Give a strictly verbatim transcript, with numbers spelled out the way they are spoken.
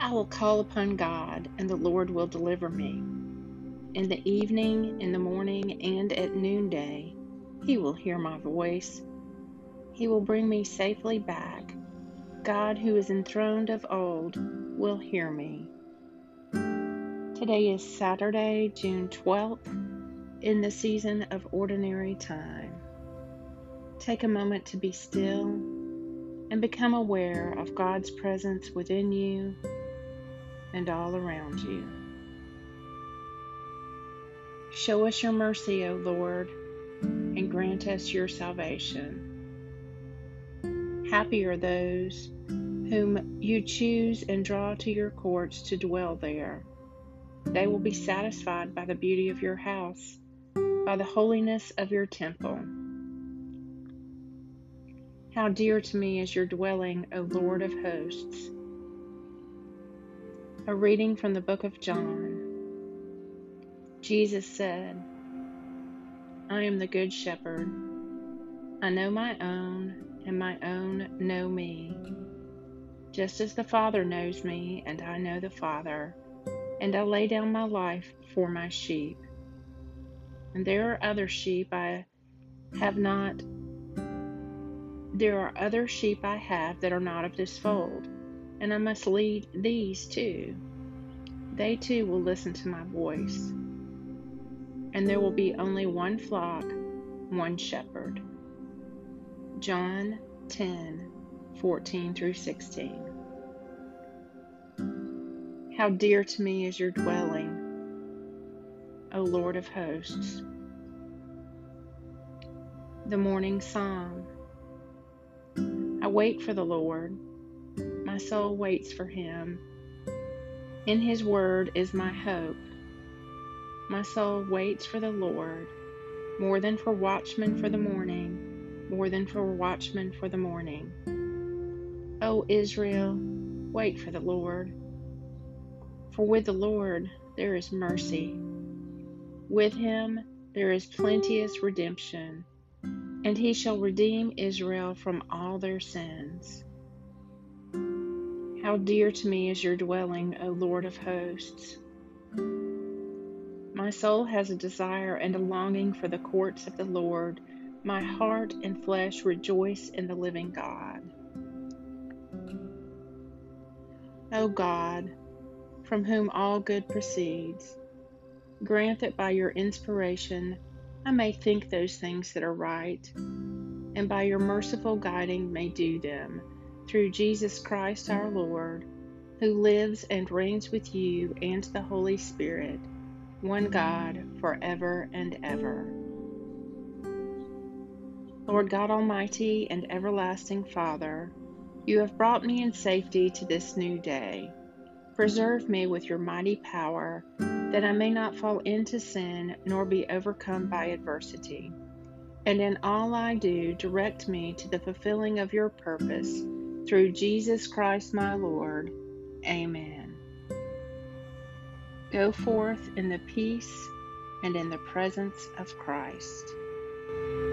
I will call upon God, and the Lord will deliver me. In the evening, in the morning, and at noonday, He will hear my voice. He will bring me safely back. God, who is enthroned of old, will hear me. Today is Saturday, June twelfth, in the season of ordinary time. Take a moment to be still and become aware of God's presence within you and all around you. Show us your mercy, O Lord, and grant us your salvation. Happy are those whom you choose and draw to your courts to dwell there. They will be satisfied by the beauty of your house, by the holiness of your temple. How dear to me is your dwelling, O Lord of hosts. A reading from the book of John. Jesus said, I am the good shepherd. I know my own, and my own know me. Just as the Father knows me, and I know the Father, and I lay down my life for my sheep. And there are other sheep I have not, there are other sheep I have that are not of this fold, and I must lead these too. They too will listen to my voice. And there will be only one flock, one shepherd. John ten, fourteen through sixteen. How dear to me is your dwelling, O Lord of hosts. The morning psalm. I wait for the Lord. My soul waits for him. In his word is my hope. My soul waits for the Lord, more than for watchmen for the morning, more than for watchmen for the morning. O Israel, wait for the Lord. For with the Lord there is mercy. With him there is plenteous redemption, and he shall redeem Israel from all their sins. How dear to me is your dwelling, O Lord of hosts. My soul has a desire and a longing for the courts of the Lord. My heart and flesh rejoice in the living God. O God, from whom all good proceeds, grant that by your inspiration I may think those things that are right, and by your merciful guiding may do them, through Jesus Christ our Lord, who lives and reigns with you and the Holy Spirit, one God, forever and ever. Lord God Almighty and everlasting Father, you have brought me in safety to this new day. Preserve me with your mighty power, that I may not fall into sin nor be overcome by adversity. And in all I do, direct me to the fulfilling of your purpose, through Jesus Christ my Lord. Amen. Go forth in the peace and in the presence of Christ.